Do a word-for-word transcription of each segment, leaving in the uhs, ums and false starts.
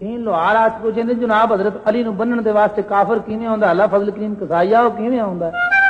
तीन लोहार हाथ को कहते जनाब हजरत अली नूं बन्नण दे वास्ते काफर किवें आउंदा अल्लाह फजल करीम कसाईया वो किवें आउंदा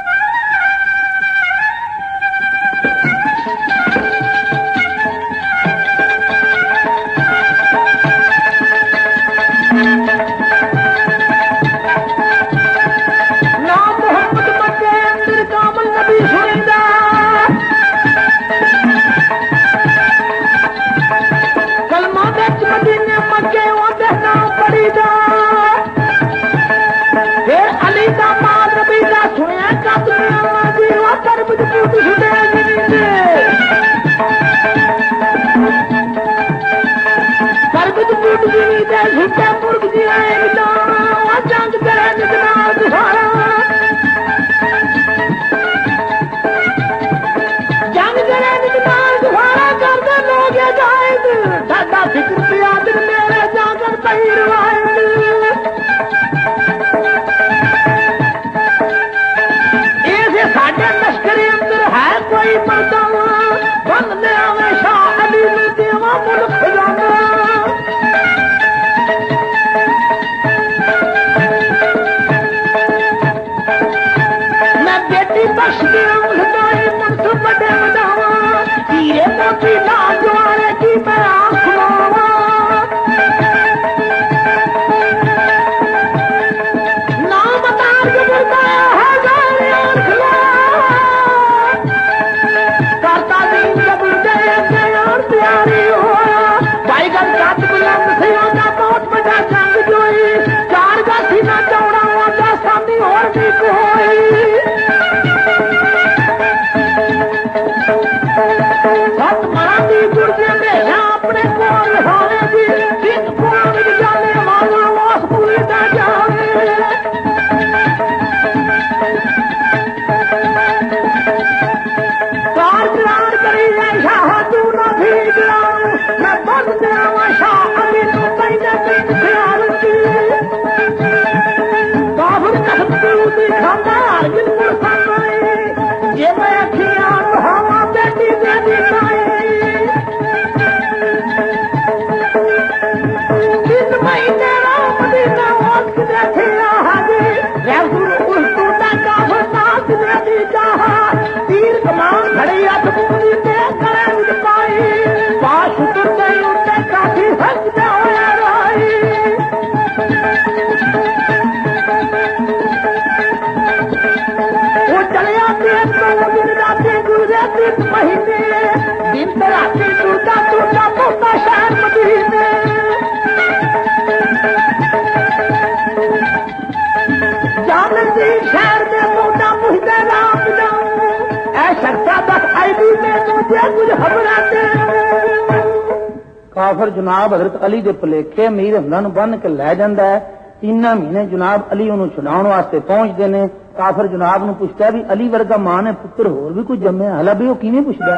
काफर जनाब हजरत अली दे भुलेखे मीर हमदा नूं बन के लै जांदा है। तीन महीने जनाब अली उन्होंने छुड़ाउण वास्ते पहुंचते ने। काफर जनाब नूं पुछदा भी अली वर्गा मां ने पुत्र होर भी कोई जम्मे हला भी वो किवें पुछदा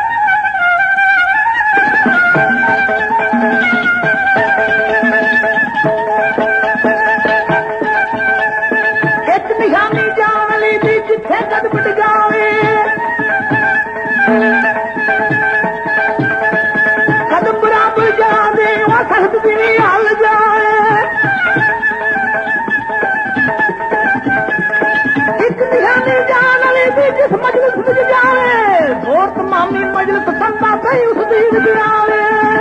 मामी मजलिस संता सही उस दीन दी आवे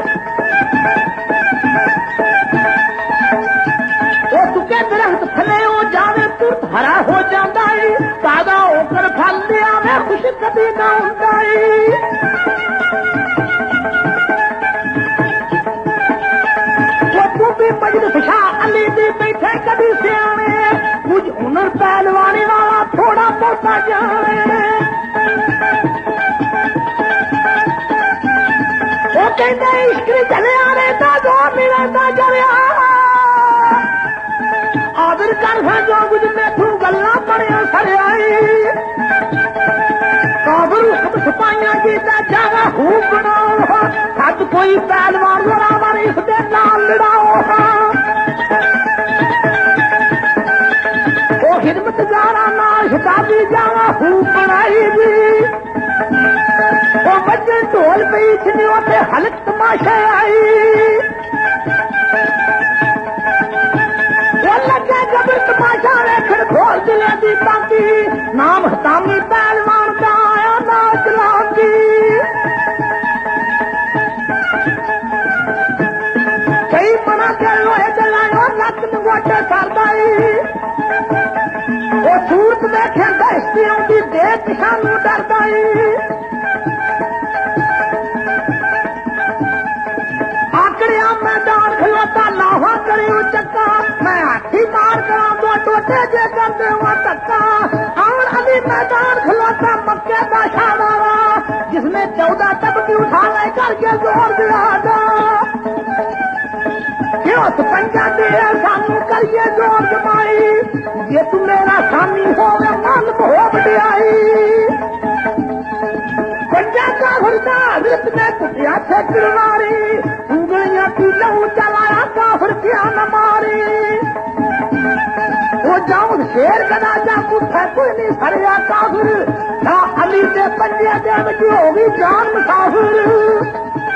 ओ सुके दरख्त थले हो जावे तुरत हरा हो जाता है ताजा होकर फल ले आवे खुश कभी ना होता है। वो तू भी मजलिस शाह अली दी बैठे कभी से आवे कुछ हुनर पहलवानी वाला थोड़ा बहुत जावे कहते इश्क चले आने का जो मिलता चले आदर कर जो कुछ मैथू गल्ला पड़िया सर आई काबर हुक्म सिपाहियां की जागा खूब बनाओ हद कोई पहलवान बराबर इसके नाल लड़ाओ वो हिदमत जाना नाश दादी जागा खूब बनाई जी वो बच्चे ढोल पे इतने होते हलक तमाशा आई नाम हतामी पहलवान का आया नाच लागी कई मना कर लोहे चलायो नक गोटे सरदाई वो सूरत देखे दहती आती देख सानू डरदाई आकड़िया मैदान खलोता लाहा करे चक्का मैं हाथी मार करा दो टोटे जे कर दे धक्का आन अली मैदान खलोता मक्के का शादारा जिसने चौदह तक भी उठा ले करके जोर दिया पंजा दे सानू करिए जोर जमाई ये तू मेरा सामी हो मन हो बटियाई पंजा का भरता हजरत ने कुटिया से किरवारी उंगलियां की लहू चलाया काफिर क्या न मारी वो जाऊं शेर का राजा कुछ कोई नहीं सरिया काफिर ना अली के पंजे दे में होगी जान मुसाफिर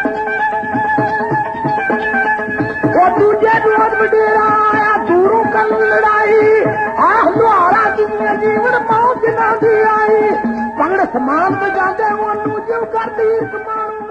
वो दूजे रोज बडेरा आया दूरों कल लड़ाई आह द्वारा दुनिया जीवन मौत ना दी आई पंगड़ समान बजाते वो नूजो कर दी समान